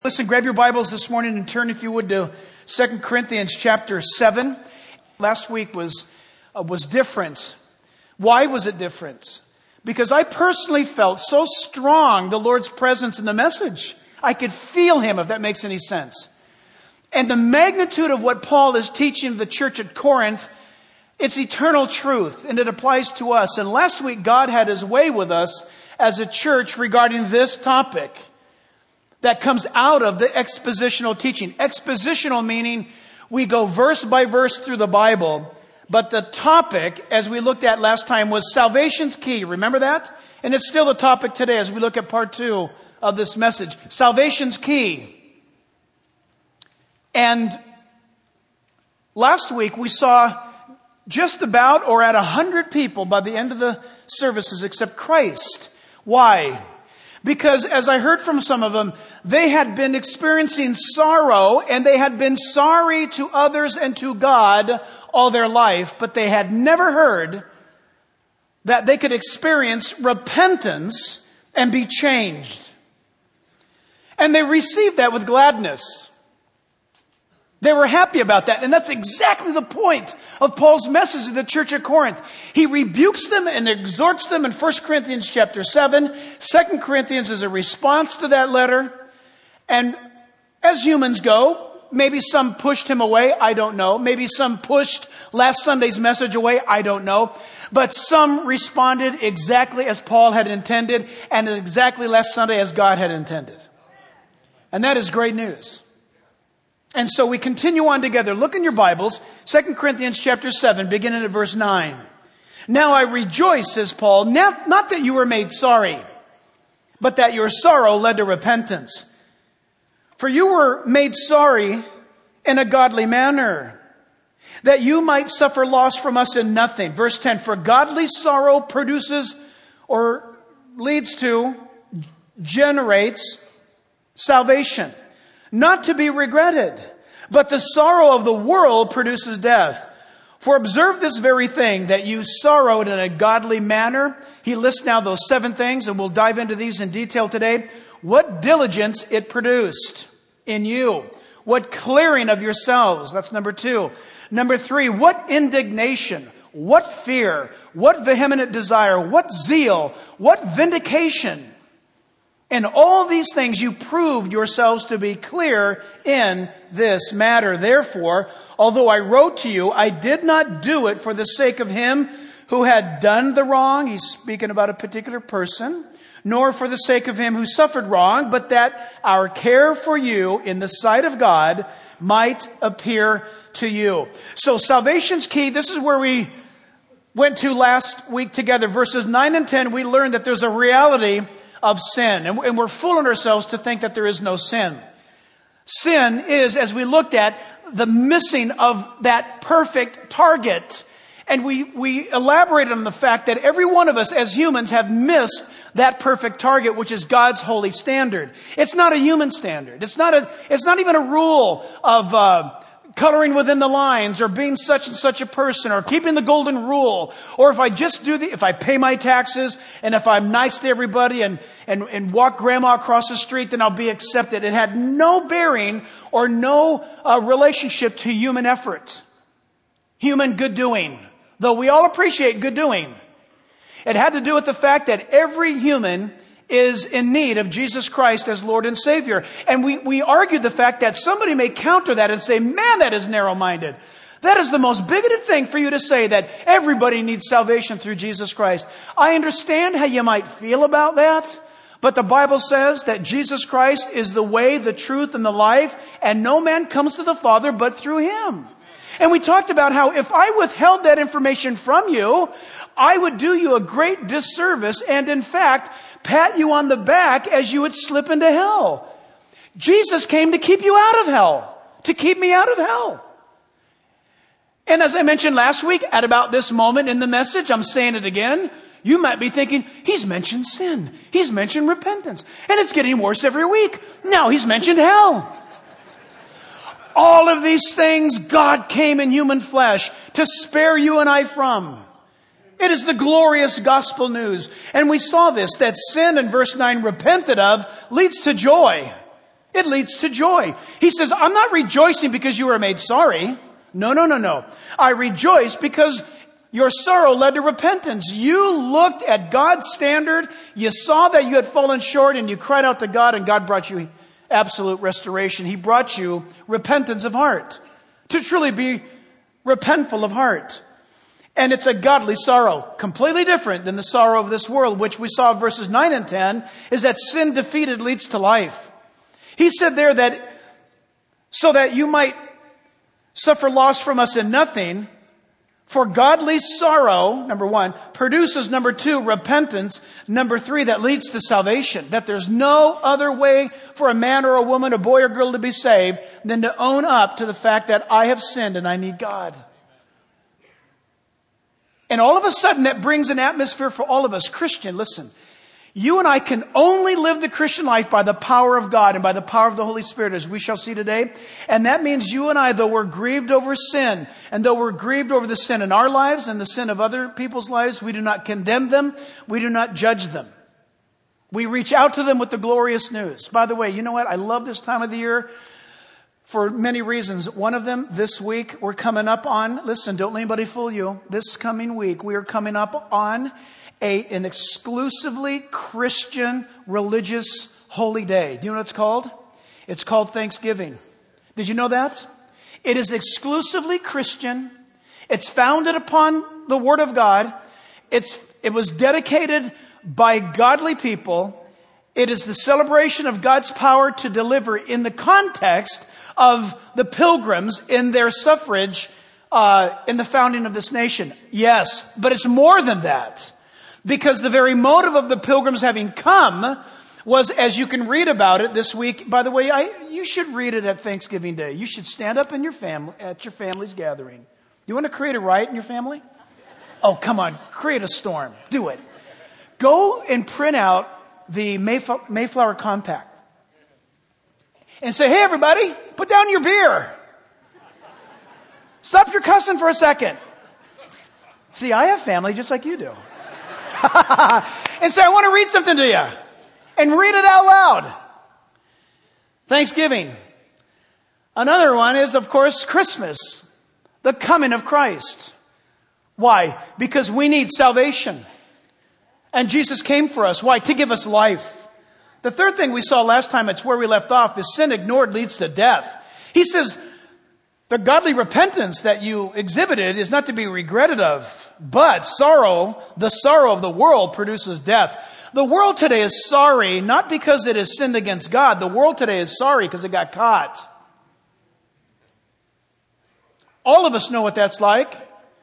Listen, grab your Bibles this morning and turn, if you would, to 2 Corinthians chapter 7. Last week was different. Why was it different? Because I personally felt so strong the Lord's presence in the message. I could feel Him, if that makes any sense. And the magnitude of what Paul is teaching the church at Corinth, it's eternal truth, and it applies to us. And last week, God had His way with us as a church regarding this topic that comes out of the expositional teaching. Expositional meaning we go verse by verse through the Bible, but the topic, as we looked at last time, was salvation's key. Remember that? And it's still the topic today as we look at part 2 of this message. Salvation's key. And last week we saw just about or at 100 people by the end of the services accept Christ. Why? Because as I heard from some of them, they had been experiencing sorrow and they had been sorry to others and to God all their life, but they had never heard that they could experience repentance and be changed. And they received that with gladness. They were happy about that. And that's exactly the point of Paul's message to the church at Corinth. He rebukes them and exhorts them in 1 Corinthians chapter 7. 2 Corinthians is a response to that letter. And as humans go, maybe some pushed him away. I don't know. Maybe some pushed last Sunday's message away. I don't know. But some responded exactly as Paul had intended and exactly last Sunday as God had intended. And that is great news. And so we continue on together. Look in your Bibles, 2 Corinthians chapter 7, beginning at verse 9. Now I rejoice, says Paul, not that you were made sorry, but that your sorrow led to repentance. For you were made sorry in a godly manner, that you might suffer loss from us in nothing. Verse 10, for godly sorrow produces or leads to, generates salvation. Not to be regretted, but the sorrow of the world produces death. For observe this very thing, that you sorrowed in a godly manner. He lists now those 7 things, and we'll dive into these in detail today. What diligence it produced in you. What clearing of yourselves. That's number 2. Number 3, what indignation, what fear, what vehement desire, what zeal, what vindication. In all these things you proved yourselves to be clear in this matter. Therefore, although I wrote to you, I did not do it for the sake of him who had done the wrong. He's speaking about a particular person. Nor for the sake of him who suffered wrong, but that our care for you in the sight of God might appear to you. So salvation's key. This is where we went to last week together. Verses 9 and 10, we learned that there's a reality of sin. And we're fooling ourselves to think that there is no sin. Sin is, as we looked at, the missing of that perfect target. And we elaborated on the fact that every one of us as humans have missed that perfect target, which is God's holy standard. It's not a human standard. It's not even a rule of coloring within the lines or being such and such a person or keeping the golden rule. Or if I pay my taxes and if I'm nice to everybody and walk grandma across the street, then I'll be accepted. It had no bearing or no relationship to human effort, human good doing, though we all appreciate good doing. It had to do with the fact that every human is in need of Jesus Christ as Lord and Savior. And we argued the fact that somebody may counter that and say, man, that is narrow-minded. That is the most bigoted thing for you to say, that everybody needs salvation through Jesus Christ. I understand how you might feel about that, but the Bible says that Jesus Christ is the way, the truth, and the life, and no man comes to the Father but through Him. And we talked about how if I withheld that information from you, I would do you a great disservice and, in fact, pat you on the back as you would slip into hell. Jesus came to keep you out of hell, to keep me out of hell. And as I mentioned last week, at about this moment in the message, I'm saying it again, you might be thinking, he's mentioned sin. He's mentioned repentance. And it's getting worse every week. Now he's mentioned hell. All of these things God came in human flesh to spare you and I from. It is the glorious gospel news. And we saw this, that sin in verse 9 repented of leads to joy. It leads to joy. He says, I'm not rejoicing because you were made sorry. No. I rejoice because your sorrow led to repentance. You looked at God's standard. You saw that you had fallen short and you cried out to God, and God brought you absolute restoration. He brought you repentance of heart. To truly be repentful of heart. And it's a godly sorrow. Completely different than the sorrow of this world, which we saw in verses 9 and 10, is that sin defeated leads to life. He said there that so that you might suffer loss from us in nothing, for godly sorrow, number 1, produces, number 2, repentance, number 3, that leads to salvation. That there's no other way for a man or a woman, a boy or girl to be saved than to own up to the fact that I have sinned and I need God. And all of a sudden that brings an atmosphere for all of us. Christian, listen. You and I can only live the Christian life by the power of God and by the power of the Holy Spirit, as we shall see today. And that means you and I, though we're grieved over sin, and though we're grieved over the sin in our lives and the sin of other people's lives, we do not condemn them. We do not judge them. We reach out to them with the glorious news. By the way, you know what? I love this time of the year for many reasons. One of them, this week, we're coming up on, listen, don't let anybody fool you. This coming week, we are coming up on an exclusively Christian religious holy day. Do you know what it's called? It's called Thanksgiving. Did you know that? It is exclusively Christian. It's founded upon the Word of God. It was dedicated by godly people. It is the celebration of God's power to deliver in the context of the Pilgrims in their suffrage in the founding of this nation. Yes, but it's more than that. Because the very motive of the Pilgrims having come was, as you can read about it this week. By the way, you should read it at Thanksgiving Day. You should stand up in your family at your family's gathering. You want to create a riot in your family? Oh, come on, create a storm. Do it. Go and print out the Mayflower Compact and say, "Hey, everybody, put down your beer. Stop your cussing for a second." See, I have family just like you do. And say, "I want to read something to you." And read it out loud. Thanksgiving. Another one is, of course, Christmas. The coming of Christ. Why? Because we need salvation. And Jesus came for us. Why? To give us life. The third thing we saw last time, it's where we left off, is sin ignored leads to death. He says, the godly repentance that you exhibited is not to be regretted of, but sorrow, the sorrow of the world produces death. The world today is sorry not because it has sinned against God. The world today is sorry because it got caught. All of us know what that's like.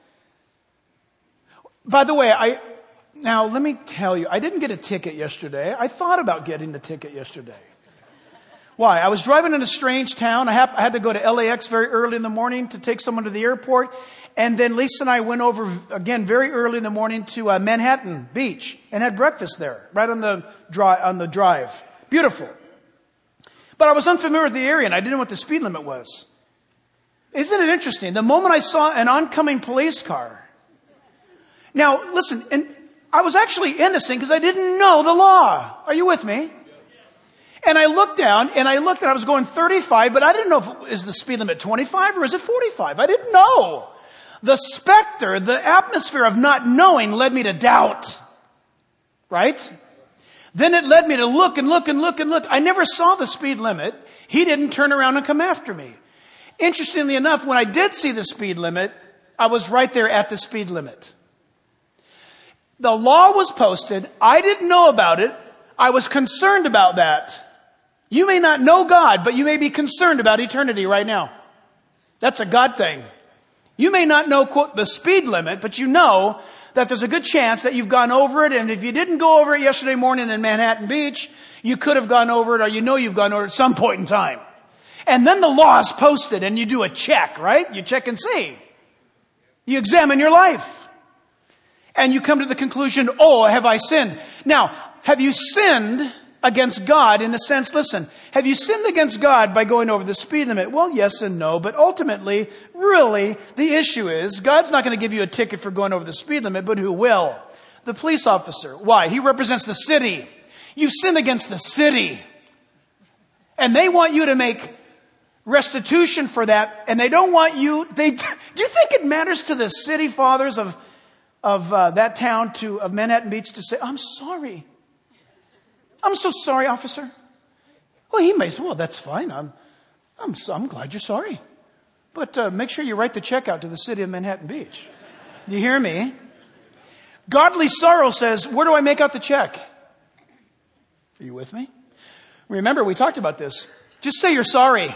By the way, now let me tell you, I didn't get a ticket yesterday. I thought about getting a ticket yesterday. Why? I was driving in a strange town. I had to go to LAX very early in the morning to take someone to the airport. And then Lisa and I went over again very early in the morning to Manhattan Beach and had breakfast there, right on the drive. Beautiful. But I was unfamiliar with the area and I didn't know what the speed limit was. Isn't it interesting? The moment I saw an oncoming police car. Now, listen, and I was actually innocent because I didn't know the law. Are you with me? And I looked down and I was going 35, but I didn't know is the speed limit 25 or is it 45? I didn't know. The specter, the atmosphere of not knowing led me to doubt. Right? Then it led me to look and look and look and look. I never saw the speed limit. He didn't turn around and come after me. Interestingly enough, when I did see the speed limit, I was right there at the speed limit. The law was posted. I didn't know about it. I was concerned about that. You may not know God, but you may be concerned about eternity right now. That's a God thing. You may not know, quote, the speed limit, but you know that there's a good chance that you've gone over it. And if you didn't go over it yesterday morning in Manhattan Beach, you could have gone over it, or you know you've gone over it at some point in time. And then the law is posted and you do a check, right? You check and see. You examine your life. And you come to the conclusion, oh, have I sinned? Now, have you sinned against God in the sense, listen, have you sinned against God by going over the speed limit? Well, yes and no, but ultimately, really, the issue is God's not going to give you a ticket for going over the speed limit, but who will? The police officer. Why? He represents the city. You've sinned against the city. And they want you to make restitution for that. And they don't want you, do you think it matters to the city fathers of that town, of Manhattan Beach, to say, I'm sorry. I'm so sorry, officer. Well, he may say, well, that's fine. I'm glad you're sorry. But make sure you write the check out to the city of Manhattan Beach. You hear me? Godly sorrow says, where do I make out the check? Are you with me? Remember, we talked about this. Just say you're sorry.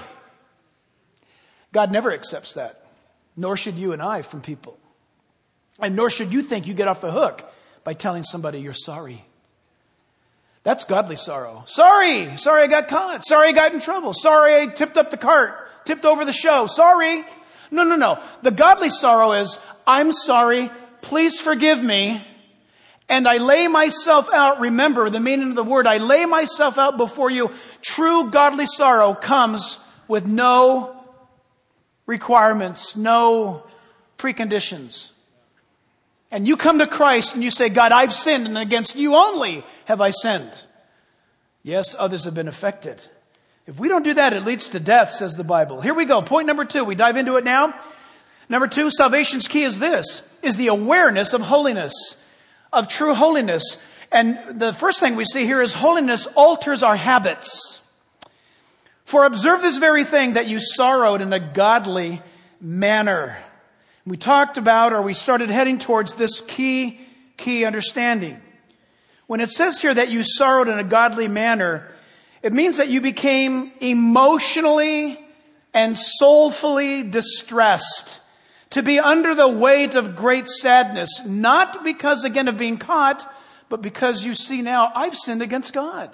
God never accepts that. Nor should you and I from people. And nor should you think you get off the hook by telling somebody you're sorry. That's godly sorrow. Sorry I got caught. Sorry I got in trouble. Sorry I tipped up the cart, tipped over the show. Sorry. No. The godly sorrow is, I'm sorry, please forgive me. And I lay myself out. Remember the meaning of the word. I lay myself out before you. True godly sorrow comes with no requirements, no preconditions. And you come to Christ and you say, God, I've sinned, and against you only have I sinned. Yes, others have been affected. If we don't do that, it leads to death, says the Bible. Here we go. Point number 2. We dive into it now. Number 2, salvation's key is the awareness of holiness, of true holiness. And the first thing we see here is holiness alters our habits. For observe this very thing, that you sorrowed in a godly manner. We talked about, or we started heading towards this key understanding. When it says here that you sorrowed in a godly manner, it means that you became emotionally and soulfully distressed, to be under the weight of great sadness, not because, again, of being caught, but because you see now, I've sinned against God.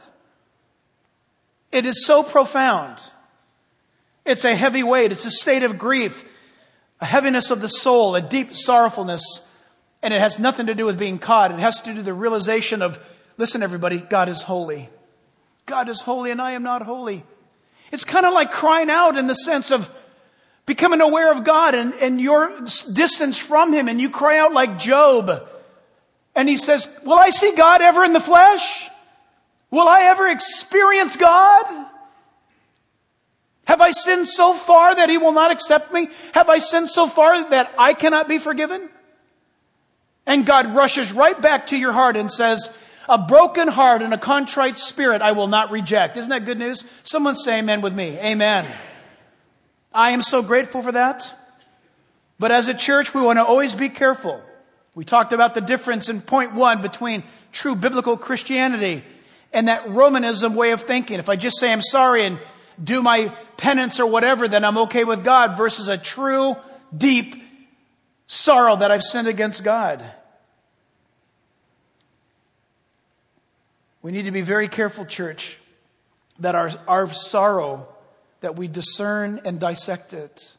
It is so profound. It's a heavy weight. It's a state of grief, a heaviness of the soul, a deep sorrowfulness. And it has nothing to do with being caught. It has to do with the realization of, listen, everybody, God is holy. God is holy and I am not holy. It's kind of like crying out in the sense of becoming aware of God and your distance from Him. And you cry out like Job. And he says, will I see God ever in the flesh? Will I ever experience God? Have I sinned so far that He will not accept me? Have I sinned so far that I cannot be forgiven? And God rushes right back to your heart and says, a broken heart and a contrite spirit I will not reject. Isn't that good news? Someone say amen with me. Amen. I am so grateful for that. But as a church, we want to always be careful. We talked about the difference in point 1 between true biblical Christianity and that Romanism way of thinking. If I just say I'm sorry and do my penance or whatever, then I'm okay with God, versus a true, deep sorrow that I've sinned against God. We need to be very careful, church, that our sorrow, that we discern and dissect it.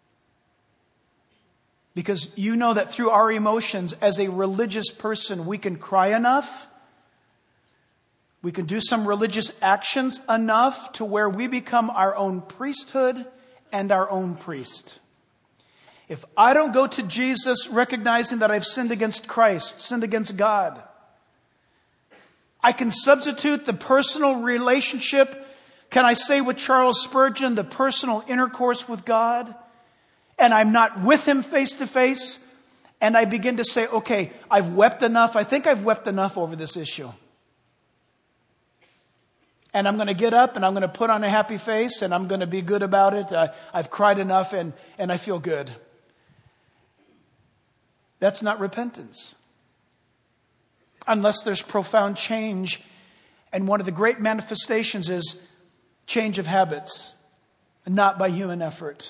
Because you know that through our emotions, as a religious person, we can cry enough. We can do some religious actions enough to where we become our own priesthood and our own priest. If I don't go to Jesus recognizing that I've sinned against Christ, sinned against God, I can substitute the personal relationship, can I say with Charles Spurgeon, the personal intercourse with God, and I'm not with Him face to face, and I begin to say, okay, I've wept enough. I think I've wept enough over this issue. And I'm going to get up and I'm going to put on a happy face and I'm going to be good about it. I've cried enough and I feel good. That's not repentance. Unless there's profound change. And one of the great manifestations is change of habits, not by human effort.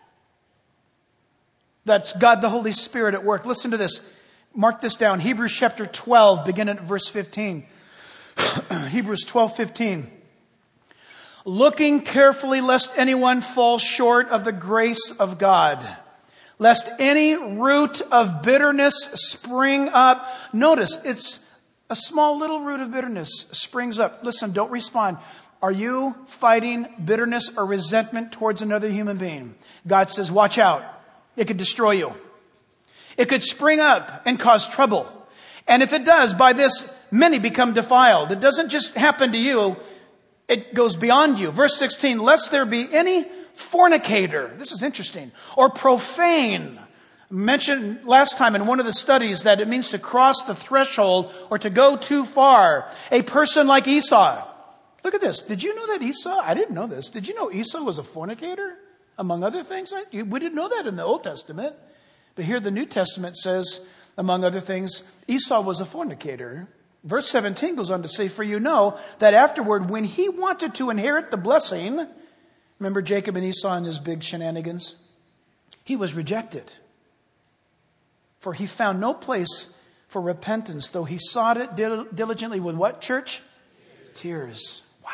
That's God the Holy Spirit at work. Listen to this. Mark this down. Hebrews chapter 12, beginning at verse 15. Hebrews 12:15. Looking carefully lest anyone fall short of the grace of God, lest any root of bitterness spring up. Notice, it's a small little root of bitterness springs up. Listen, don't respond. Are you fighting bitterness or resentment towards another human being? God says, watch out. It could destroy you. It could spring up and cause trouble. And if it does, by this, many become defiled. It doesn't just happen to you. it goes beyond you. Verse 16, lest there be any fornicator. This is interesting. Or profane. Mentioned last time in one of the studies that it means to cross the threshold or to go too far. A person like Esau. Look at this. Did you know that Esau? I didn't know this. Did you know Esau was a fornicator? Among other things? We didn't know that in the Old Testament. But here the New Testament says, among other things, Esau was a fornicator. Verse 17 goes on to say, for you know that afterward, when he wanted to inherit the blessing, remember Jacob and Esau and his big shenanigans? He was rejected. For he found no place for repentance, though he sought it diligently with what, church? Tears. Wow.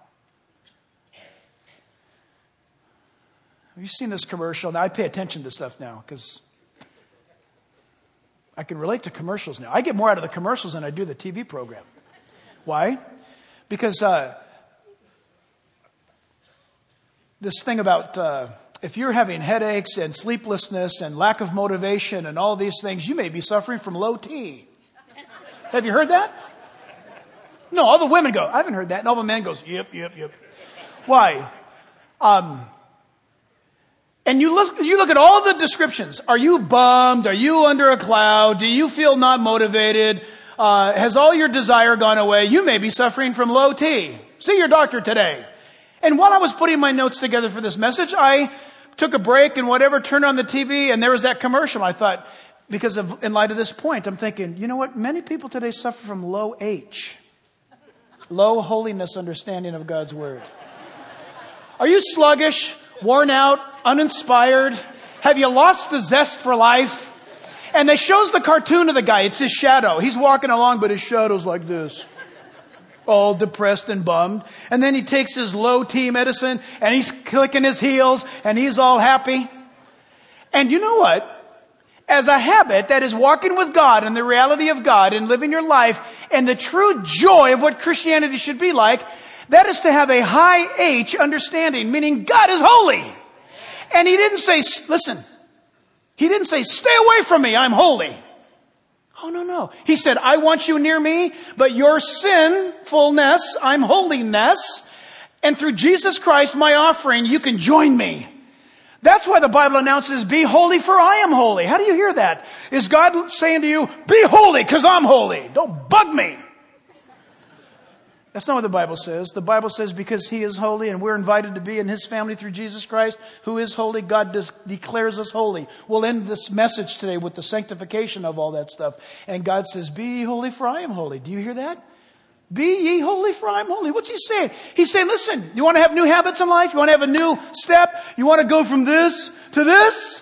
Have you seen this commercial? Now, I pay attention to stuff now because I can relate to commercials now. I get more out of the commercials than I do the TV program. Why? Because this thing about if you're having headaches and sleeplessness and lack of motivation and all these things, you may be suffering from low T. Have you heard that? No, all the women go, I haven't heard that. And all the men goes, yep. Why? And you look at all the descriptions. Are you bummed? Are you under a cloud? Do you feel not motivated? Has all your desire gone away? You may be suffering from low T. See your doctor today. And while I was putting my notes together for this message, I took a break and whatever, turned on the TV, and there was that commercial. I thought, in light of this point, I'm thinking, you know what? Many people today suffer from low H. Low holiness understanding of God's Word. Are you sluggish, worn out, uninspired? Have you lost the zest for life? And they shows the cartoon of the guy. It's his shadow. He's walking along, but his shadow's like this. All depressed and bummed. And then he takes his low T medicine and he's clicking his heels and he's all happy. And you know what? As a habit, that is walking with God and the reality of God and living your life and the true joy of what Christianity should be like, that is to have a high H understanding, meaning God is holy. And he didn't say, listen, he didn't say, stay away from me, I'm holy. Oh, no. He said, I want you near me, but your sinfulness, I'm holiness. And through Jesus Christ, my offering, you can join me. That's why the Bible announces, be holy for I am holy. How do you hear that? Is God saying to you, be holy because I'm holy. Don't bug me. That's not what the Bible says. The Bible says because he is holy and we're invited to be in his family through Jesus Christ, who is holy, God declares us holy. We'll end this message today with the sanctification of all that stuff. And God says, be ye holy for I am holy. Do you hear that? Be ye holy for I am holy. What's he saying? He's saying, listen, you want to have new habits in life? You want to have a new step? You want to go from this to this?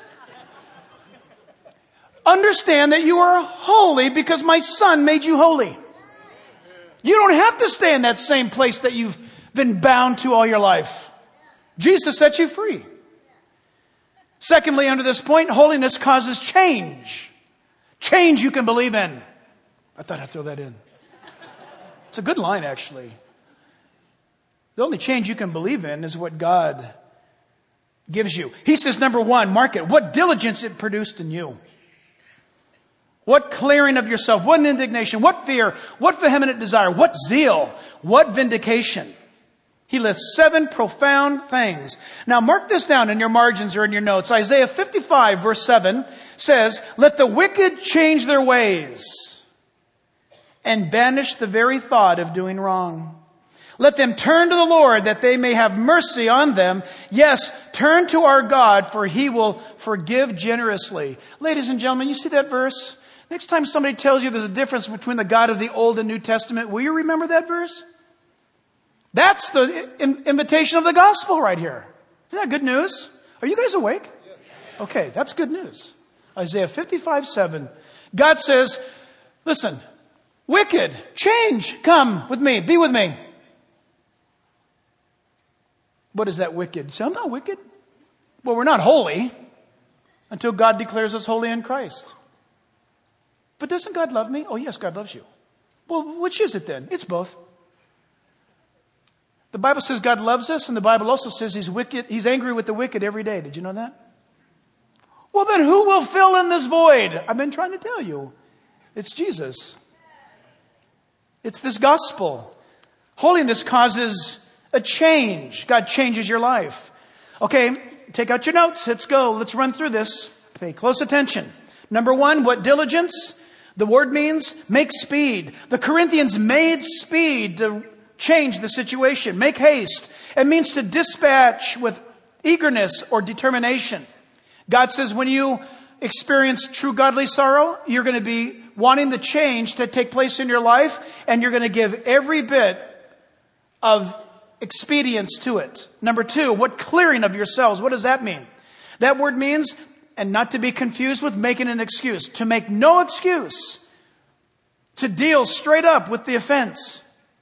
Understand that you are holy because my son made you holy. You don't have to stay in that same place that you've been bound to all your life. Jesus set you free. Secondly, under this point, holiness causes change. Change you can believe in. I thought I'd throw that in. It's a good line, actually. The only change you can believe in is what God gives you. He says, number one, mark it. What diligence it produced in you. What clearing of yourself, what indignation, what fear, what vehement desire, what zeal, what vindication. He lists 7 profound things. Now mark this down in your margins or in your notes. Isaiah 55 verse 7 says, let the wicked change their ways and banish the very thought of doing wrong. Let them turn to the Lord that they may have mercy on them. Yes, turn to our God for he will forgive generously. Ladies and gentlemen, you see that verse? Next time somebody tells you there's a difference between the God of the Old and New Testament, will you remember that verse? That's the invitation of the gospel right here. Isn't that good news? Are you guys awake? Okay, that's good news. Isaiah 55:7. God says, listen, wicked, change, come with me, be with me. What is that wicked? Say, I'm not wicked. Well, we're not holy until God declares us holy in Christ. But doesn't God love me? Oh, yes, God loves you. Well, which is it then? It's both. The Bible says God loves us, and the Bible also says he's wicked. He's angry with the wicked every day. Did you know that? Well, then who will fill in this void? I've been trying to tell you. It's Jesus. It's this gospel. Holiness causes a change. God changes your life. Okay, take out your notes. Let's go. Let's run through this. Pay close attention. Number one, what diligence? The word means make speed. The Corinthians made speed to change the situation. Make haste. It means to dispatch with eagerness or determination. God says when you experience true godly sorrow, you're going to be wanting the change to take place in your life, and you're going to give every bit of expedience to it. Number two, what clearing of yourselves? What does that mean? That word means, and not to be confused with making an excuse, to make no excuse, to deal straight up with the offense.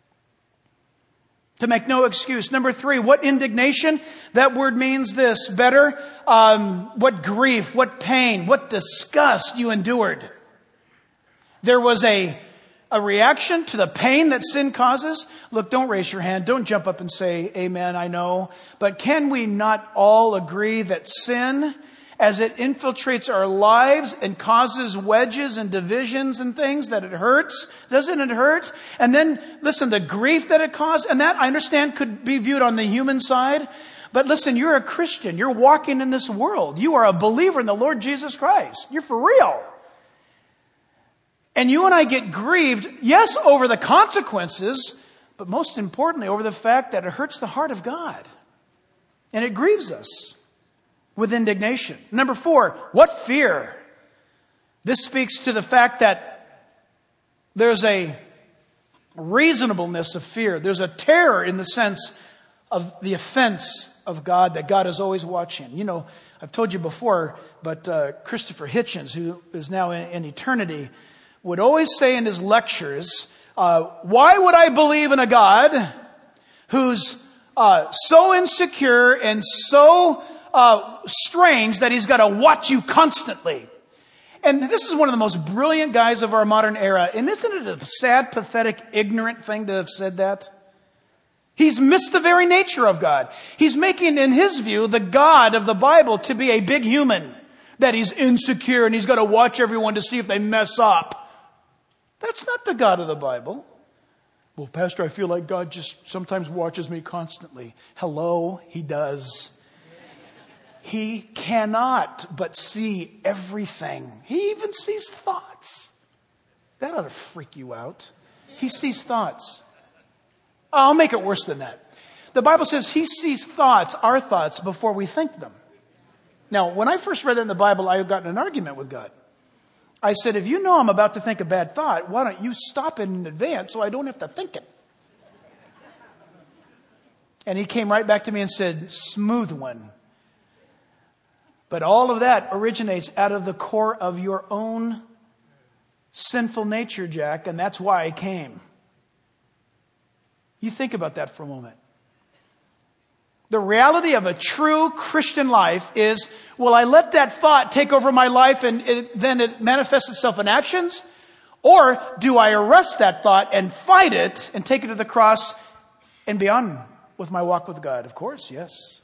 To make no excuse. Number three, what indignation? That word means this better. What grief, what pain, what disgust you endured. There was a reaction to the pain that sin causes. Look, don't raise your hand. Don't jump up and say, amen, I know. But can we not all agree that sin, as it infiltrates our lives and causes wedges and divisions and things, that it hurts? Doesn't it hurt? And then, listen, the grief that it caused, and that I understand could be viewed on the human side. But listen, you're a Christian. You're walking in this world. You are a believer in the Lord Jesus Christ. You're for real. And you and I get grieved, yes, over the consequences, but most importantly, over the fact that it hurts the heart of God. And it grieves us with indignation. Number four, what fear? This speaks to the fact that there's a reasonableness of fear. There's a terror in the sense of the offense of God, that God is always watching. You know, I've told you before, but Christopher Hitchens, who is now in eternity, would always say in his lectures, why would I believe in a God who's so insecure and so strange that he's got to watch you constantly? And this is one of the most brilliant guys of our modern era. And isn't it a sad, pathetic, ignorant thing to have said that? He's missed the very nature of God. He's making, in his view, the God of the Bible to be a big human. That he's insecure and he's got to watch everyone to see if they mess up. That's not the God of the Bible. Well, Pastor, I feel like God just sometimes watches me constantly. Hello, he does. He cannot but see everything. He even sees thoughts. That ought to freak you out. He sees thoughts. I'll make it worse than that. The Bible says he sees thoughts, our thoughts, before we think them. Now, when I first read that in the Bible, I got in an argument with God. I said, if you know I'm about to think a bad thought, why don't you stop it in advance so I don't have to think it? And he came right back to me and said, smooth one. But all of that originates out of the core of your own sinful nature, Jack, and that's why I came. You think about that for a moment. The reality of a true Christian life is, will I let that thought take over my life and then it manifests itself in actions? Or do I arrest that thought and fight it and take it to the cross and be on with my walk with God? Of course, yes.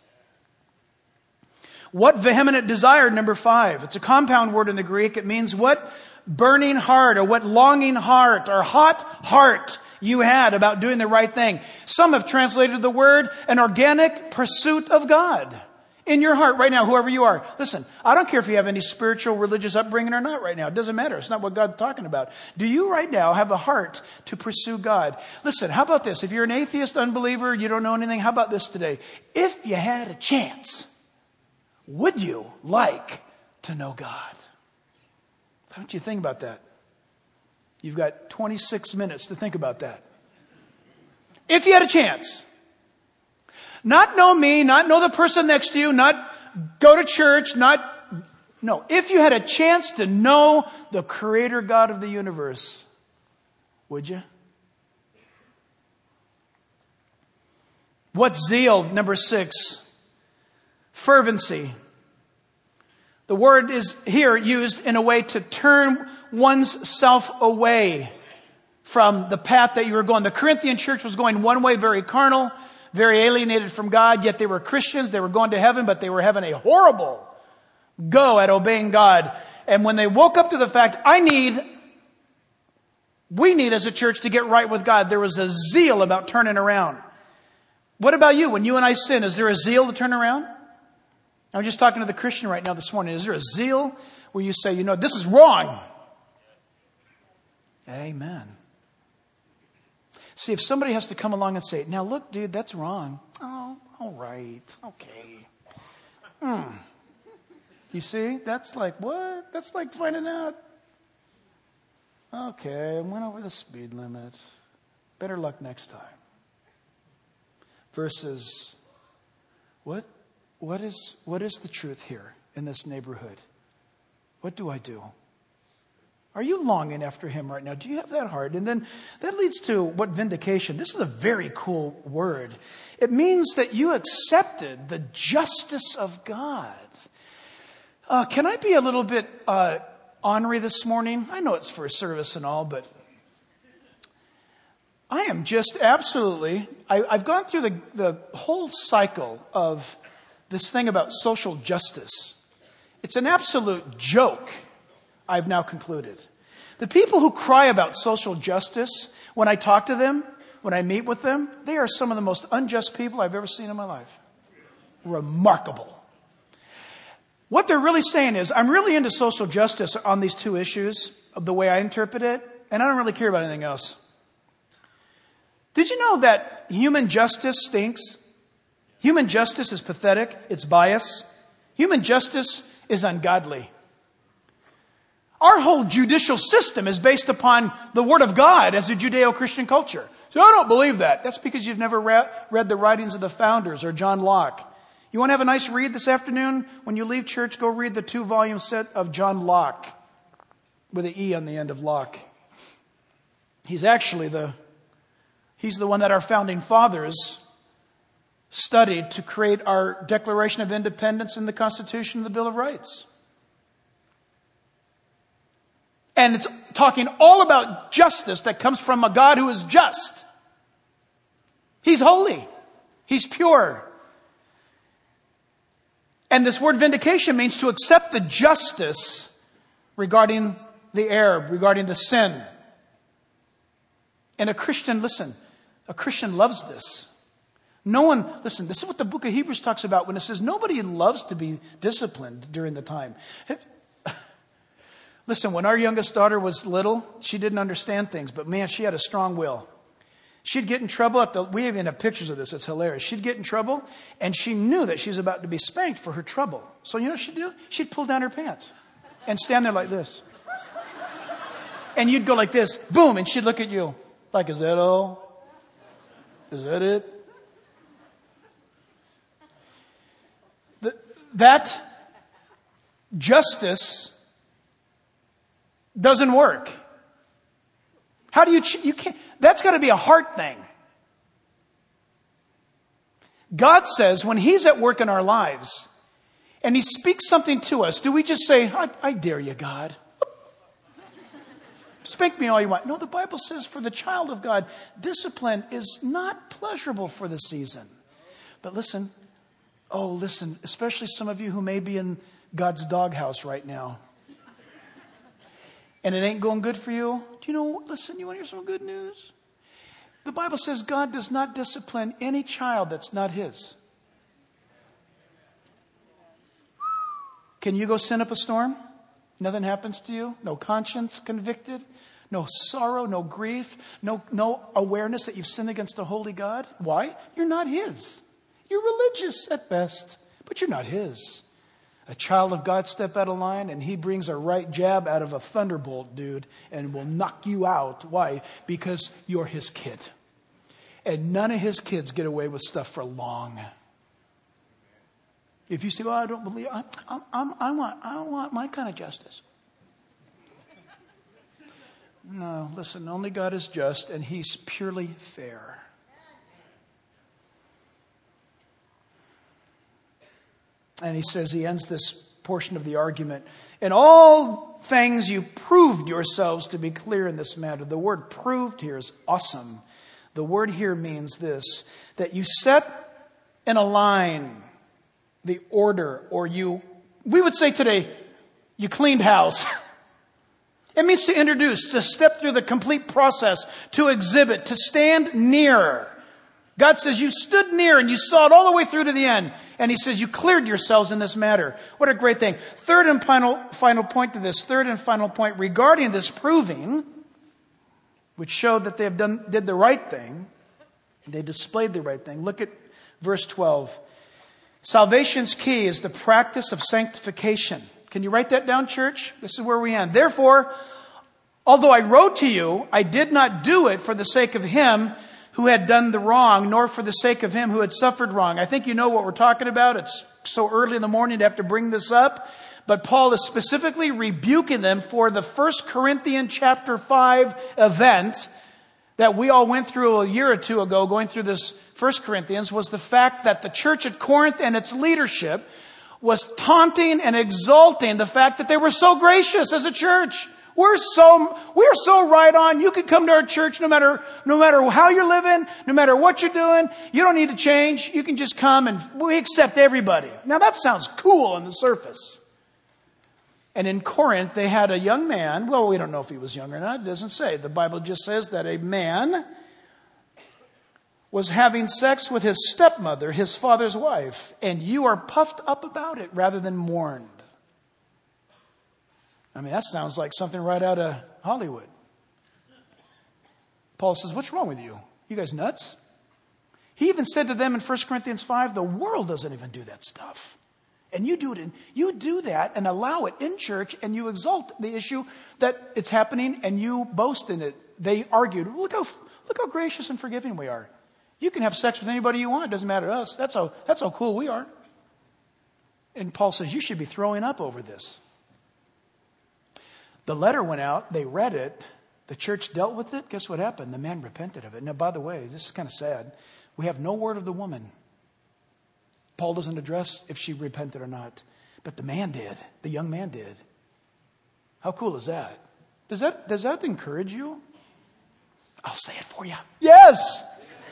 What vehement desire, number 5. It's a compound word in the Greek. It means what burning heart or what longing heart or hot heart you had about doing the right thing. Some have translated the word an organic pursuit of God in your heart right now, whoever you are. Listen, I don't care if you have any spiritual, religious upbringing or not right now. It doesn't matter. It's not what God's talking about. Do you right now have a heart to pursue God? Listen, how about this? If you're an atheist, unbeliever, you don't know anything, how about this today? If you had a chance, would you like to know God? Why don't you think about that? You've got 26 minutes to think about that. If you had a chance. Not know me, not know the person next to you, not go to church, no. If you had a chance to know the Creator God of the universe, would you? What zeal, number 6. Fervency. The word is here used in a way to turn one's self away from the path that you were going. The Corinthian church was going one way, very carnal, very alienated from God, yet they were Christians. They were going to heaven, but they were having a horrible go at obeying God. And when they woke up to the fact, we need as a church to get right with God, there was a zeal about turning around. What about you? When you and I sin, is there a zeal to turn around? I'm just talking to the Christian right now this morning. Is there a zeal where you say, this is wrong? Amen. See, if somebody has to come along and say, now look, dude, that's wrong. Oh, all right. Okay. You see, that's like, what? That's like finding out. Okay, I went over the speed limit. Better luck next time. Versus, what is the truth here in this neighborhood? What do I do? Are you longing after him right now? Do you have that heart? And then that leads to what vindication. This is a very cool word. It means that you accepted the justice of God. Can I be a little bit ornery this morning? I know it's for a service and all, but I am just absolutely, I've gone through the whole cycle of this thing about social justice. It's an absolute joke, I've now concluded. The people who cry about social justice, when I talk to them, when I meet with them, they are some of the most unjust people I've ever seen in my life. Remarkable. What they're really saying is, I'm really into social justice on these two issues, of the way I interpret it, and I don't really care about anything else. Did you know that human justice stinks? Human justice is pathetic. It's biased. Human justice is ungodly. Our whole judicial system is based upon the Word of God as a Judeo-Christian culture. So I don't believe that. That's because you've never read the writings of the founders or John Locke. You want to have a nice read this afternoon? When you leave church, go read the 2-volume set of John Locke with an E on the end of Locke. He's the one that our founding fathers studied to create our Declaration of Independence and the Constitution and the Bill of Rights. And it's talking all about justice that comes from a God who is just. He's holy. He's pure. And this word vindication means to accept the justice regarding the error, regarding the sin. And a Christian loves this. This is what the book of Hebrews talks about when it says nobody loves to be disciplined during the time. Listen, when our youngest daughter was little, she didn't understand things, but man, she had a strong will. She'd get in trouble we even have pictures of this, it's hilarious. She'd get in trouble, and she knew that she was about to be spanked for her trouble. So you know what she'd do? She'd pull down her pants and stand there like this. And you'd go like this, boom, and she'd look at you like, is that all? Is that it? That justice doesn't work. How do you can't, that's got to be a heart thing. God says when He's at work in our lives and He speaks something to us, do we just say, I dare you, God? Spank me all you want. No, the Bible says for the child of God, discipline is not pleasurable for the season. But listen, especially some of you who may be in God's doghouse right now. And it ain't going good for you. Do you know, listen, you want to hear some good news? The Bible says God does not discipline any child that's not His. Can you go sin up a storm? Nothing happens to you? No conscience convicted? No sorrow, no grief, no awareness that you've sinned against a holy God? Why? You're not His. You're religious at best, but you're not His. A child of God step out of line and He brings a right jab out of a thunderbolt, dude, and will knock you out. Why? Because you're His kid. And none of His kids get away with stuff for long. If you say, I don't believe, I want my kind of justice. No, listen, only God is just and He's purely fair. And he says, he ends this portion of the argument. In all things you proved yourselves to be clear in this matter. The word proved here is awesome. The word here means this, that you set in a line the order, or we would say today, you cleaned house. It means to introduce, to step through the complete process, to exhibit, to stand near God says you stood near and you saw it all the way through to the end. And He says you cleared yourselves in this matter. What a great thing. Third and final point to this. Third and final point regarding this proving, which showed that they did the right thing. They displayed the right thing. Look at verse 12. Salvation's key is the practice of sanctification. Can you write that down, church? This is where we end. Therefore, although I wrote to you, I did not do it for the sake of him who had done the wrong, nor for the sake of him who had suffered wrong. I think you know what we're talking about. It's so early in the morning to have to bring this up. But Paul is specifically rebuking them for the 1 Corinthians chapter 5 event that we all went through a year or two ago, going through this 1 Corinthians, was the fact that the church at Corinth and its leadership was taunting and exalting the fact that they were so gracious as a church. We're so right on. You can come to our church no matter how you're living, no matter what you're doing. You don't need to change. You can just come and we accept everybody. Now that sounds cool on the surface. And in Corinth, they had a young man. Well, we don't know if he was young or not. It doesn't say. The Bible just says that a man was having sex with his stepmother, his father's wife, and you are puffed up about it rather than mourned. I mean, that sounds like something right out of Hollywood. Paul says, what's wrong with you? You guys nuts? He even said to them in 1 Corinthians 5, the world doesn't even do that stuff. And you do it, and you do that and allow it in church, and you exalt the issue that it's happening, and you boast in it. They argued, look how gracious and forgiving we are. You can have sex with anybody you want. It doesn't matter to us. That's how cool we are. And Paul says, you should be throwing up over this. The letter went out. They read it. The church dealt with it. Guess what happened? The man repented of it. Now, by the way, this is kind of sad. We have no word of the woman. Paul doesn't address if she repented or not. But the man did. The young man did. How cool is that? Does that encourage you? I'll say it for you. Yes!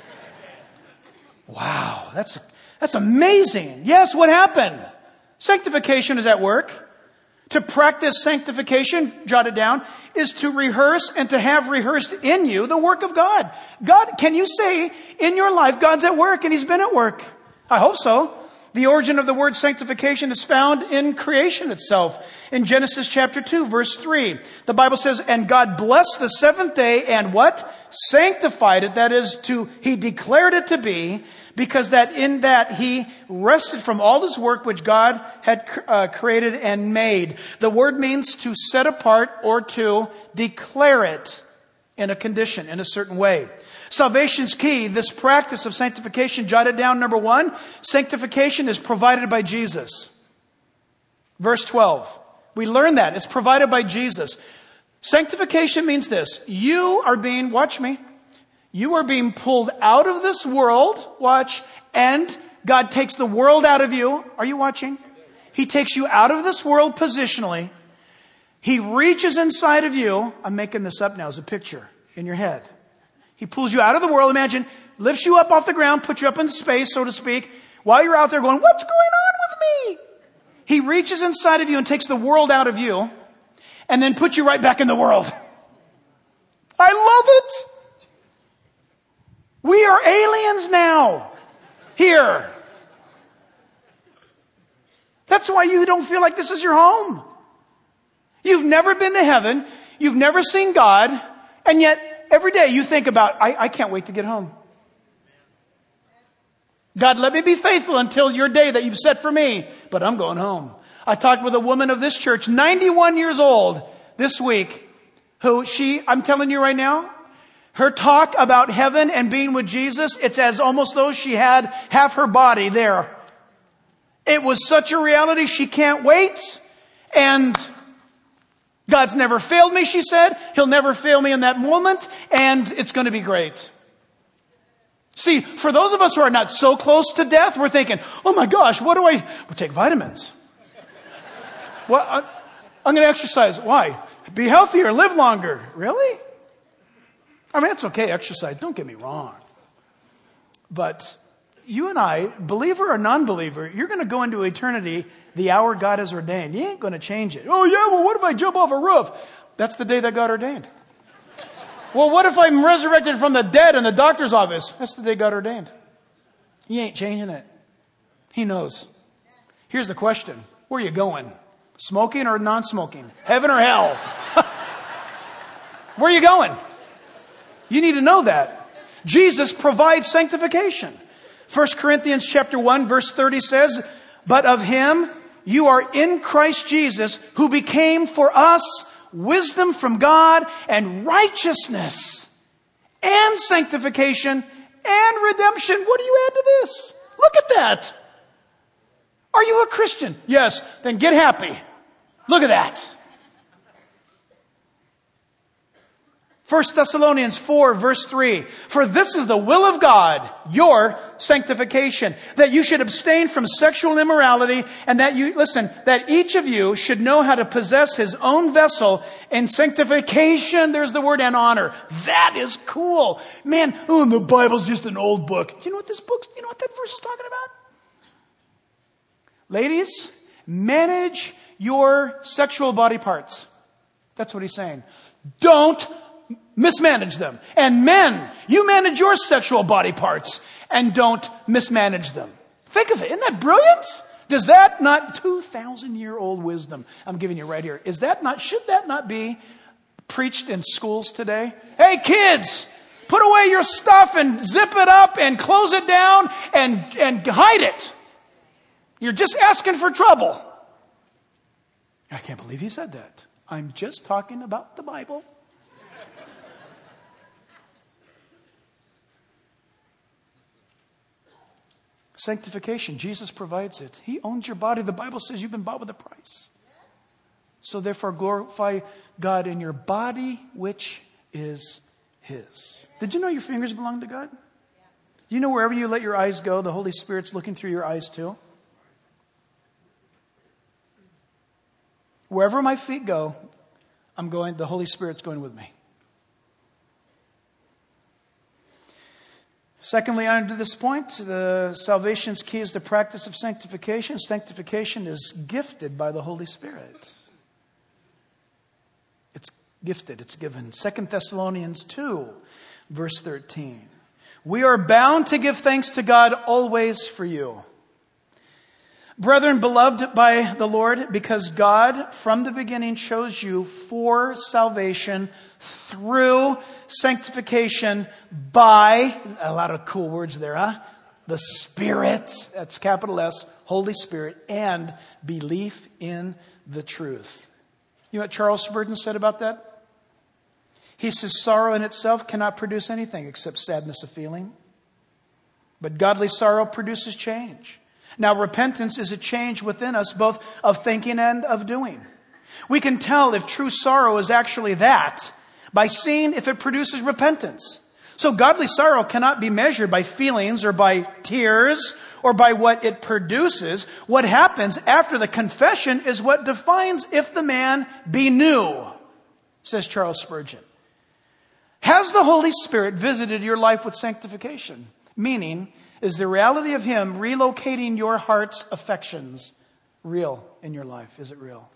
Wow, that's amazing. Yes, what happened? Sanctification is at work. To practice sanctification, jot it down, is to rehearse and to have rehearsed in you the work of God. God, can you say in your life, God's at work and He's been at work? I hope so. The origin of the word sanctification is found in creation itself. In Genesis chapter 2, verse 3, the Bible says, and God blessed the seventh day and what? Sanctified it. That is, He declared it to be, because that in that He rested from all His work which God had created and made. The word means to set apart or to declare it in a condition, in a certain way. Salvation's key, this practice of sanctification, jotted down. Number 1, sanctification is provided by Jesus. Verse 12. We learn that. It's provided by Jesus. Sanctification means this. You are being pulled out of this world, watch, and God takes the world out of you. Are you watching? He takes you out of this world positionally. He reaches inside of you. I'm making this up now as a picture in your head. He pulls you out of the world. Imagine, lifts you up off the ground, puts you up in space, so to speak, while you're out there going, what's going on with me? He reaches inside of you and takes the world out of you and then puts you right back in the world. I love it. We are aliens now. Here. That's why you don't feel like this is your home. You've never been to heaven. You've never seen God. And yet, every day you think about, I can't wait to get home. God, let me be faithful until your day that you've set for me. But I'm going home. I talked with a woman of this church, 91 years old, this week, I'm telling you right now, her talk about heaven and being with Jesus, it's as almost though she had half her body there. It was such a reality, she can't wait. And God's never failed me, she said. He'll never fail me in that moment, and it's going to be great. See, for those of us who are not so close to death, we're thinking, oh my gosh, what do I... We'll take vitamins. Well, I'm going to exercise. Why? Be healthier, live longer. Really? I mean, it's okay, exercise. Don't get me wrong. But you and I, believer or non-believer, you're going to go into eternity the hour God has ordained. You ain't going to change it. Oh yeah, well what if I jump off a roof? That's the day that God ordained. Well, what if I'm resurrected from the dead in the doctor's office? That's the day God ordained. He ain't changing it. He knows. Here's the question. Where are you going? Smoking or non-smoking? Heaven or hell? Where are you going? You need to know that. Jesus provides sanctification. 1 Corinthians chapter 1 verse 30 says, but of him you are in Christ Jesus, who became for us wisdom from God and righteousness and sanctification and redemption. What do you add to this? Look at that. Are you a Christian? Yes. Then get happy. Look at that. 1 Thessalonians 4 verse 3. For this is the will of God, your sanctification, that you should abstain from sexual immorality, and that each of you should know how to possess his own vessel in sanctification. There's the word, and honor. That is cool. Man, and the Bible's just an old book. You know what that verse is talking about? Ladies, manage your sexual body parts. That's what he's saying. Don't mismanage them. And men, you manage your sexual body parts and don't mismanage them. Think of it. Isn't that brilliant? Does that not, 2,000-year-old wisdom I'm giving you right here, should that not be preached in schools today? Hey kids, put away your stuff and zip it up and close it down and hide it. You're just asking for trouble. I can't believe he said that. I'm just talking about the Bible. Sanctification, Jesus provides it. He owns your body. The Bible says you've been bought with a price. So therefore glorify God in your body, which is his. Did you know your fingers belong to God? Do you know wherever you let your eyes go, the Holy Spirit's looking through your eyes too? Wherever my feet go, the Holy Spirit's going with me. Secondly, on to this point, the salvation's key is the practice of sanctification. Sanctification is gifted by the Holy Spirit. It's gifted, it's given. 2 Thessalonians 2, verse 13. We are bound to give thanks to God always for you. Brethren, beloved by the Lord, because God from the beginning chose you for salvation through sanctification by, a lot of cool words there, huh? The Spirit, that's capital S, Holy Spirit, and belief in the truth. You know what Charles Spurgeon said about that? He says, sorrow in itself cannot produce anything except sadness of feeling. But godly sorrow produces change. Now, repentance is a change within us, both of thinking and of doing. We can tell if true sorrow is actually that by seeing if it produces repentance. So godly sorrow cannot be measured by feelings or by tears or by what it produces. What happens after the confession is what defines if the man be new, says Charles Spurgeon. Has the Holy Spirit visited your life with sanctification? Meaning, is the reality of him relocating your heart's affections real in your life? Is it real?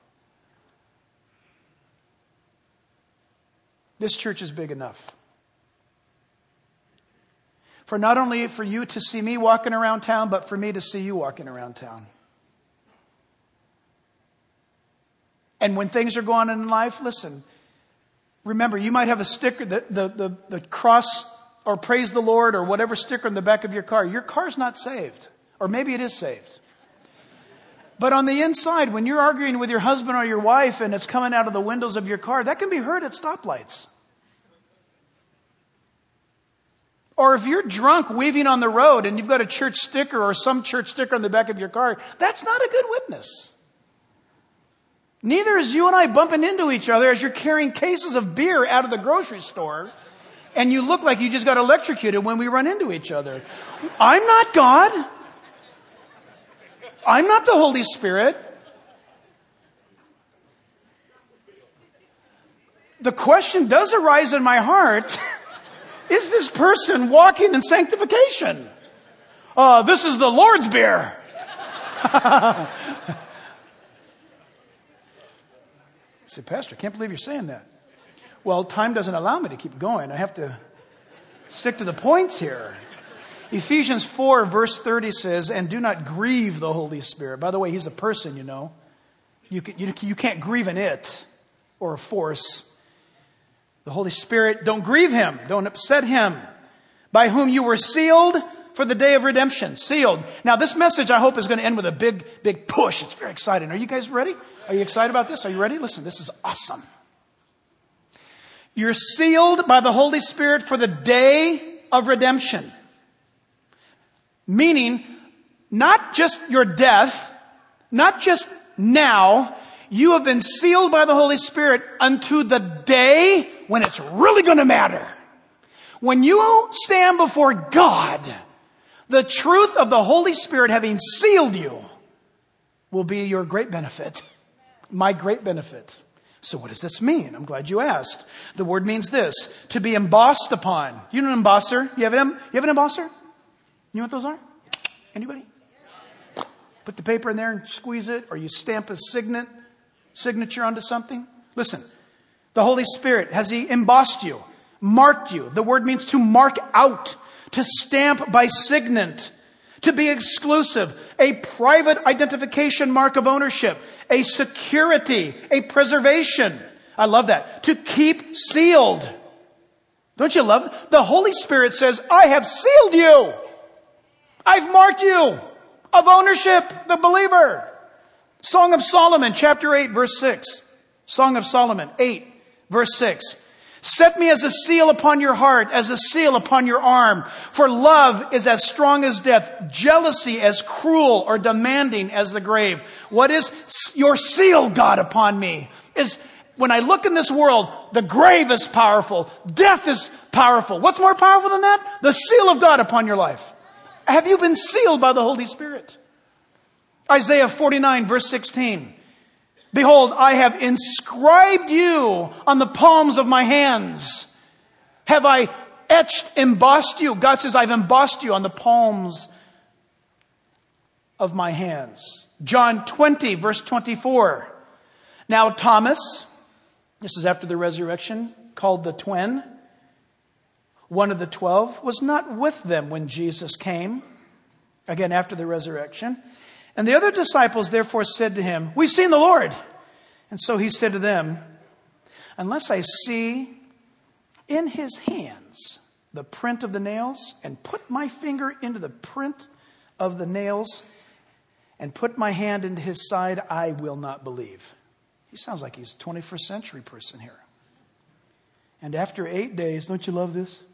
This church is big enough for not only for you to see me walking around town, but for me to see you walking around town. And when things are going on in life, listen, remember, you might have a sticker, the cross or praise the Lord or whatever sticker on the back of your car. Your car's not saved. Or maybe it is saved. But on the inside, when you're arguing with your husband or your wife and it's coming out of the windows of your car, that can be heard at stoplights. Or if you're drunk weaving on the road and you've got a church sticker or some church sticker on the back of your car, that's not a good witness. Neither is you and I bumping into each other as you're carrying cases of beer out of the grocery store and you look like you just got electrocuted when we run into each other. I'm not God. I'm not the Holy Spirit. The question does arise in my heart. Is this person walking in sanctification? This is the Lord's beer. Say, Pastor, I can't believe you're saying that. Well, time doesn't allow me to keep going. I have to stick to the points here. Ephesians 4 verse 30 says, and do not grieve the Holy Spirit. By the way, he's a person, you know. You can't grieve an it or a force. The Holy Spirit, don't grieve him. Don't upset him. By whom you were sealed for the day of redemption. Sealed. Now this message I hope is going to end with a big push. It's very exciting. Are you guys ready? Are you excited about this? Are you ready? Listen, this is awesome. You're sealed by the Holy Spirit for the day of redemption. Meaning, not just your death, not just now, you have been sealed by the Holy Spirit unto the day when it's really going to matter. When you stand before God, the truth of the Holy Spirit having sealed you will be your great benefit. My great benefit. So what does this mean? I'm glad you asked. The word means this, to be embossed upon. You know an embosser? You have an embosser? You know what those are? Anybody? Put the paper in there and squeeze it, or you stamp a signature onto something. Listen, the Holy Spirit, has He embossed you, marked you? The word means to mark out, to stamp by signet, to be exclusive, a private identification mark of ownership, a security, a preservation. I love that. To keep sealed. Don't you love it? The Holy Spirit says, I have sealed you. I've marked you of ownership, the believer. Song of Solomon, chapter 8, verse 6. Song of Solomon, 8, verse 6. Set me as a seal upon your heart, as a seal upon your arm. For love is as strong as death, jealousy as cruel or demanding as the grave. What is your seal, God, upon me? Is when I look in this world, the grave is powerful. Death is powerful. What's more powerful than that? The seal of God upon your life. Have you been sealed by the Holy Spirit? Isaiah 49, verse 16. Behold, I have inscribed you on the palms of my hands. Have I embossed you? God says, I've embossed you on the palms of my hands. John 20, verse 24. Now Thomas, this is after the resurrection, called the twin, one of the 12, was not with them when Jesus came, again after the resurrection. And the other disciples therefore said to him, we've seen the Lord. And so he said to them, unless I see in his hands the print of the nails, and put my finger into the print of the nails, and put my hand into his side, I will not believe. He sounds like he's a 21st century person here. And after 8 days, don't you love this?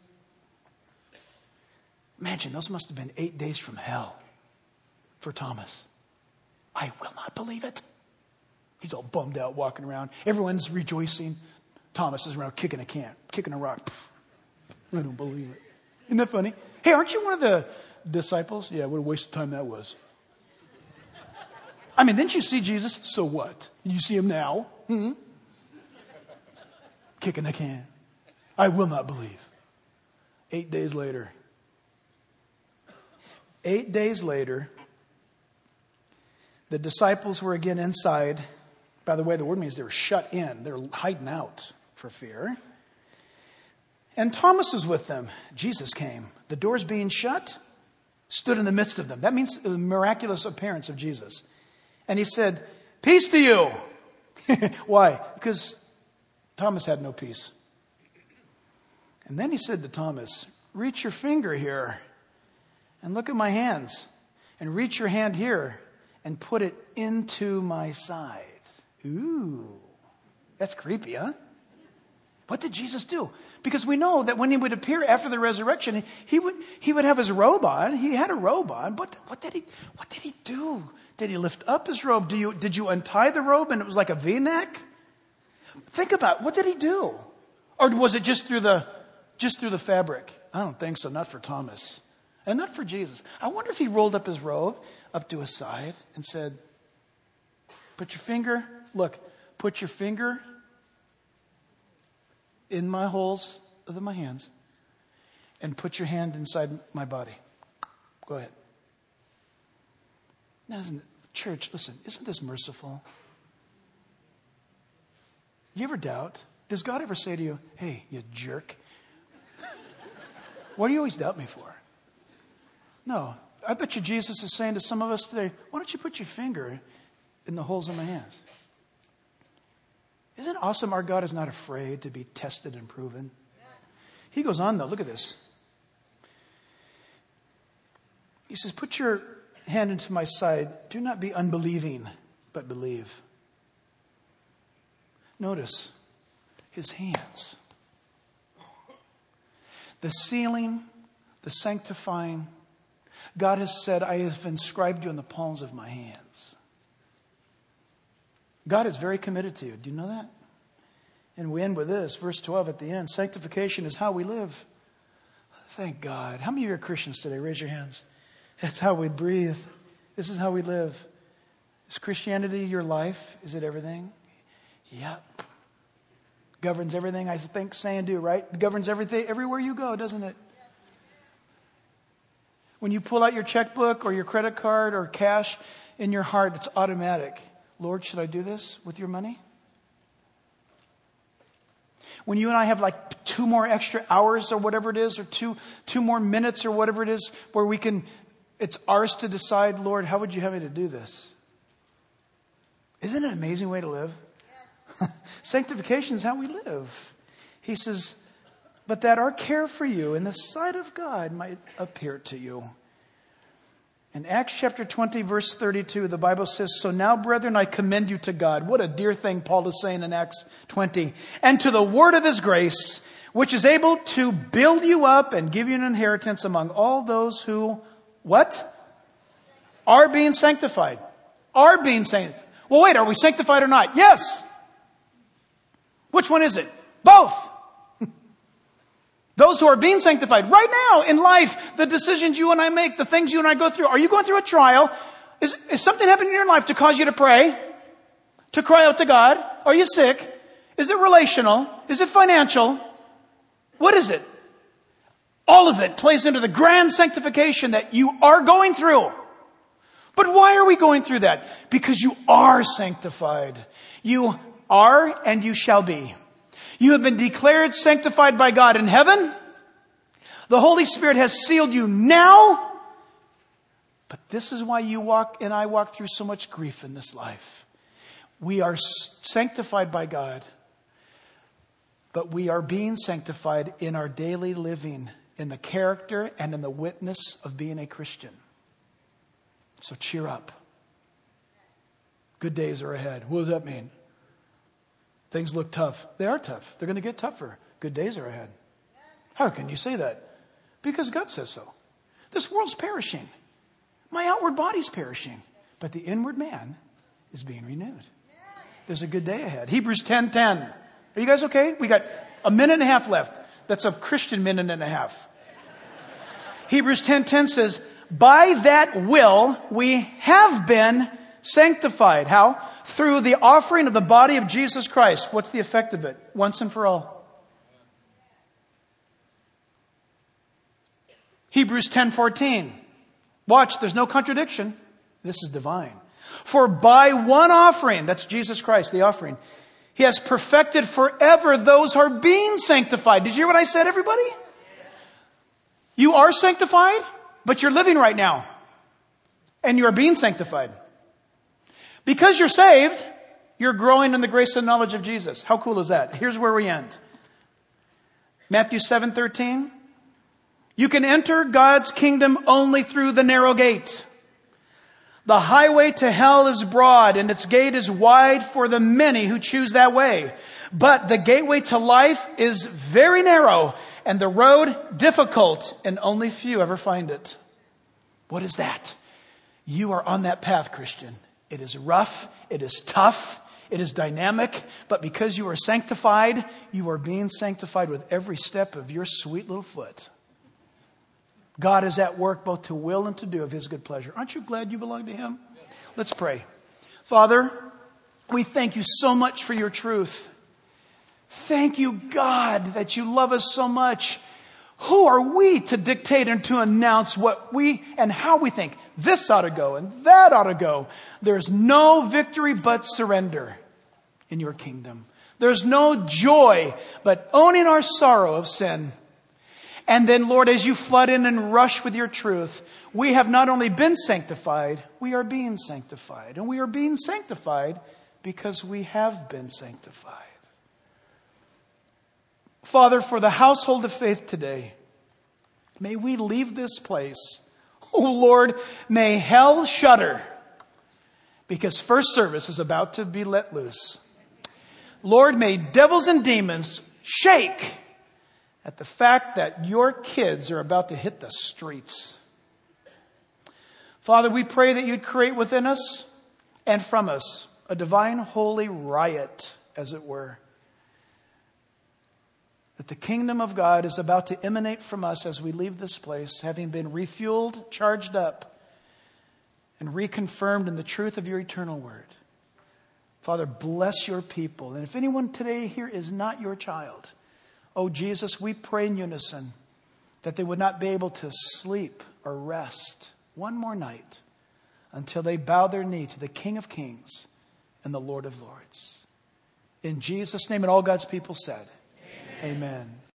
Imagine, those must have been 8 days from hell for Thomas. I will not believe it. He's all bummed out walking around. Everyone's rejoicing. Thomas is around kicking a rock. I don't believe it. Isn't that funny? Hey, aren't you one of the disciples? Yeah, what a waste of time that was. I mean, didn't you see Jesus? So what? You see him now? Mm-hmm. Kicking a can. I will not believe. 8 days later. 8 days later, the disciples were again inside. By the way, the word means they were shut in. They were hiding out for fear. And Thomas is with them. Jesus came. The doors being shut, stood in the midst of them. That means the miraculous appearance of Jesus. And he said, peace to you. Why? Because Thomas had no peace. And then he said to Thomas, reach your finger here and look at my hands. And reach your hand here and put it into my side. Ooh, that's creepy, huh? What did Jesus do? Because we know that when he would appear after the resurrection, he would have his robe on. He had a robe on. But what did he do? Did he lift up his robe? Did you untie the robe and it was like a V-neck? Think about it. What did he do? Or was it just through the fabric? I don't think so. Not for Thomas. And not for Jesus. I wonder if he rolled up his robe up to his side and said, put your finger in my holes of my hands and put your hand inside my body. Go ahead. Now, church, listen, isn't this merciful? You ever doubt? Does God ever say to you, hey, you jerk? What do you always doubt me for? No. I bet you Jesus is saying to some of us today, why don't you put your finger in the holes in my hands? Isn't it awesome? Our God is not afraid to be tested and proven. He goes on though. Look at this. He says, put your hand into my side. Do not be unbelieving, but believe. Notice his hands. The sealing, the sanctifying. God has said, I have inscribed you in the palms of my hands. God is very committed to you. Do you know that? And we end with this, verse 12 at the end. Sanctification is how we live. Thank God. How many of you are Christians today? Raise your hands. That's how we breathe. This is how we live. Is Christianity your life? Is it everything? Yep. Governs everything I think, say, and do, right? It governs everything, everywhere you go, doesn't it? When you pull out your checkbook or your credit card or cash in your heart, it's automatic. Lord, should I do this with your money? When you and I have like 2 more extra hours or whatever it is, or two more minutes or whatever it is, where we can, it's ours to decide, Lord, how would you have me to do this? Isn't it an amazing way to live? Sanctification is how we live. He says, but that our care for you in the sight of God might appear to you. In Acts chapter 20, verse 32, the Bible says, so now, brethren, I commend you to God. What a dear thing Paul is saying in Acts 20. And to the word of his grace, which is able to build you up and give you an inheritance among all those who, what? Are being sanctified. Are being sanctified. Well, wait, are we sanctified or not? Yes. Which one is it? Both. Those who are being sanctified right now in life, the decisions you and I make, the things you and I go through. Are you going through a trial? Is something happening in your life to cause you to pray? To cry out to God? Are you sick? Is it relational? Is it financial? What is it? All of it plays into the grand sanctification that you are going through. But why are we going through that? Because you are sanctified. You are and you shall be. You have been declared sanctified by God in heaven. The Holy Spirit has sealed you now. But this is why you walk and I walk through so much grief in this life. We are sanctified by God. But we are being sanctified in our daily living, in the character and in the witness of being a Christian. So cheer up. Good days are ahead. What does that mean? Things look tough. They are tough. They're going to get tougher. Good days are ahead. How can you say that? Because God says so. This world's perishing. My outward body's perishing. But the inward man is being renewed. There's a good day ahead. Hebrews 10:10. Are you guys okay? We got a minute and a half left. That's a Christian minute and a half. Hebrews 10:10 says, by that will we have been sanctified. How? Through the offering of the body of Jesus Christ. What's the effect of it? Once and for all. Hebrews 10:14. Watch, there's no contradiction. This is divine. For by one offering, that's Jesus Christ, the offering, He has perfected forever those who are being sanctified. Did you hear what I said, everybody? You are sanctified, but you're living right now. And you are being sanctified. Because you're saved, you're growing in the grace and knowledge of Jesus. How cool is that? Here's where we end. Matthew 7:13. You can enter God's kingdom only through the narrow gate. The highway to hell is broad and its gate is wide for the many who choose that way. But the gateway to life is very narrow and the road difficult and only few ever find it. What is that? You are on that path, Christian. It is rough. It is tough. It is dynamic. But because you are sanctified, you are being sanctified with every step of your sweet little foot. God is at work both to will and to do of His good pleasure. Aren't you glad you belong to Him? Let's pray. Father, we thank you so much for your truth. Thank you, God, that you love us so much. Who are we to dictate and to announce what we and how we think this ought to go and that ought to go? There's no victory but surrender in your kingdom. There's no joy but owning our sorrow of sin And then, Lord, as you flood in and rush with your truth, we have not only been sanctified, we are being sanctified. And we are being sanctified because we have been sanctified. Father, for the household of faith today, may we leave this place. Oh, Lord, may hell shudder because first service is about to be let loose. Lord, may devils and demons shake at the fact that your kids are about to hit the streets. Father, we pray that you'd create within us and from us a divine holy riot, as it were. That the kingdom of God is about to emanate from us as we leave this place, having been refueled, charged up, and reconfirmed in the truth of your eternal word. Father, bless your people. And if anyone today here is not your child, oh Jesus, we pray in unison that they would not be able to sleep or rest one more night until they bow their knee to the King of Kings and the Lord of Lords. In Jesus' name, and all God's people said, Amen. Amen.